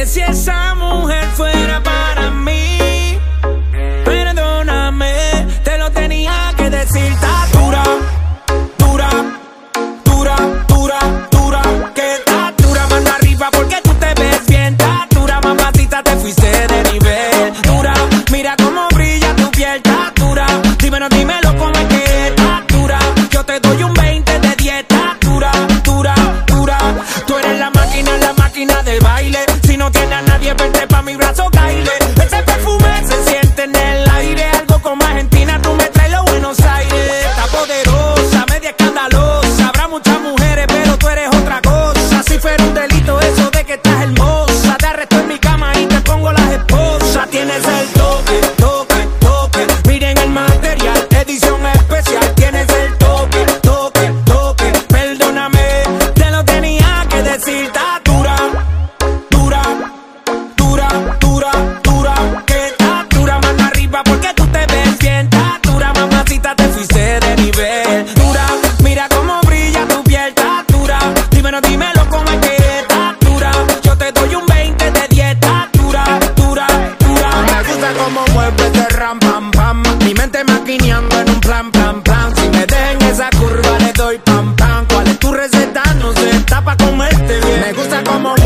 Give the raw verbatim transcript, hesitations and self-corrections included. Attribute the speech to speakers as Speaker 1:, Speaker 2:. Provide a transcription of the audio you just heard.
Speaker 1: si esa mujer fuera para mí. Perdóname, te lo tenía que decir. Está dura, dura, dura, dura, dura. Que está dura, mano arriba porque tú te ves bien. Está dura, mamacita, te fuiste de nivel. Dura, mira cómo brilla tu piel. Está dura, dímelo, dímelo cómo es que está dura. Yo te doy un veinte de diez. Está dura, dura, dura. Tú eres la máquina, la máquina del baile. Si no tienes a nadie, vente pa' mi brazo, caile. Ese perfume se siente en el aire. Algo como Argentina, tú me traes los Buenos Aires. Está poderosa, media escandalosa. Habrá muchas mujeres, pero tú eres otra cosa. Si fuera un delito eso de que estás hermosa, te arresto en mi cama y te pongo las esposas. Tienes el toque, toque, toque. Miren el material, edición especial. Tienes el toque, toque, toque. Perdóname, te lo tenía que decir. Está dura, dura, dura, dura, dura. Que está dura, mano arriba porque tú te ves bien. Está dura, mamacita, te fuiste de nivel. Dura, mira cómo brilla tu piel. Está dura, dímelo, dímelo cómo es que está dura. Yo te doy un veinte de diez. Está dura, dura, dura. Me gusta cómo mueves de ram, pam, pam. Mi mente maquineando en un plan, plan, plan. Si me dejen esa curva le doy pam, pam. ¿Cuál es tu receta? No sé, está pa' comerte bien. Me gusta cómo